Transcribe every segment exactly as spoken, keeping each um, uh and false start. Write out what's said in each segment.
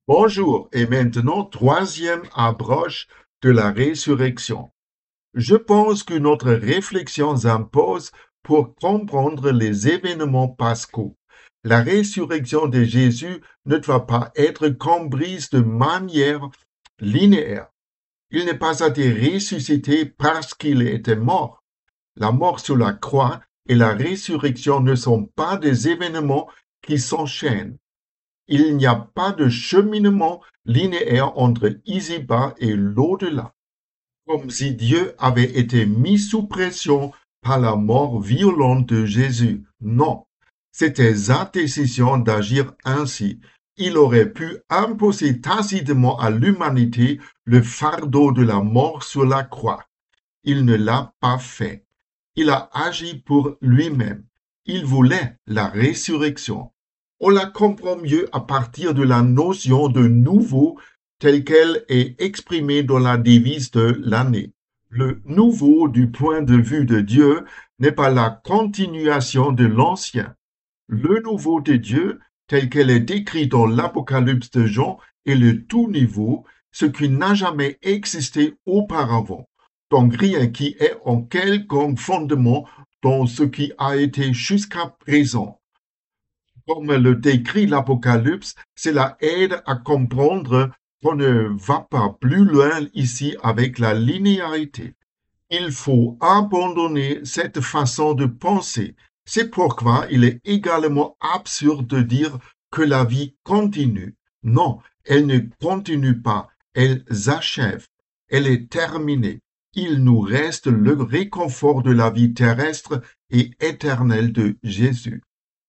Bonjour, et maintenant, troisième approche de la résurrection. Je pense que notre réflexion s'impose pour comprendre les événements pascaux. La résurrection de Jésus ne doit pas être comprise de manière linéaire. Il n'est pas été ressuscité parce qu'il était mort. La mort sur la croix et la résurrection ne sont pas des événements qui s'enchaînent. Il n'y a pas de cheminement linéaire entre ici-bas et l'au-delà, comme si Dieu avait été mis sous pression par la mort violente de Jésus. Non, c'était sa décision d'agir ainsi. Il aurait pu imposer tacitement à l'humanité le fardeau de la mort sur la croix. Il ne l'a pas fait. Il a agi pour lui-même. Il voulait la résurrection. On la comprend mieux à partir de la notion de nouveau telle qu'elle est exprimée dans la devise de l'année. Le nouveau du point de vue de Dieu n'est pas la continuation de l'ancien. Le nouveau de Dieu, tel qu'elle est décrit dans l'Apocalypse de Jean, est le tout nouveau, ce qui n'a jamais existé auparavant. Donc rien qui est en quelconque fondement dans ce qui a été jusqu'à présent. Comme le décrit l'Apocalypse, cela aide à comprendre qu'on ne va pas plus loin ici avec la linéarité. Il faut abandonner cette façon de penser. C'est pourquoi il est également absurde de dire que la vie continue. Non, elle ne continue pas, elle s'achève, elle est terminée. Il nous reste le réconfort de la vie terrestre et éternelle de Jésus.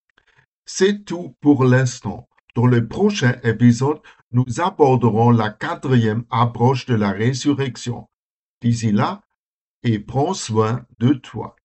C'est tout pour l'instant. Dans le prochain épisode, nous aborderons la quatrième approche de la résurrection. D'ici là, et prends soin de toi.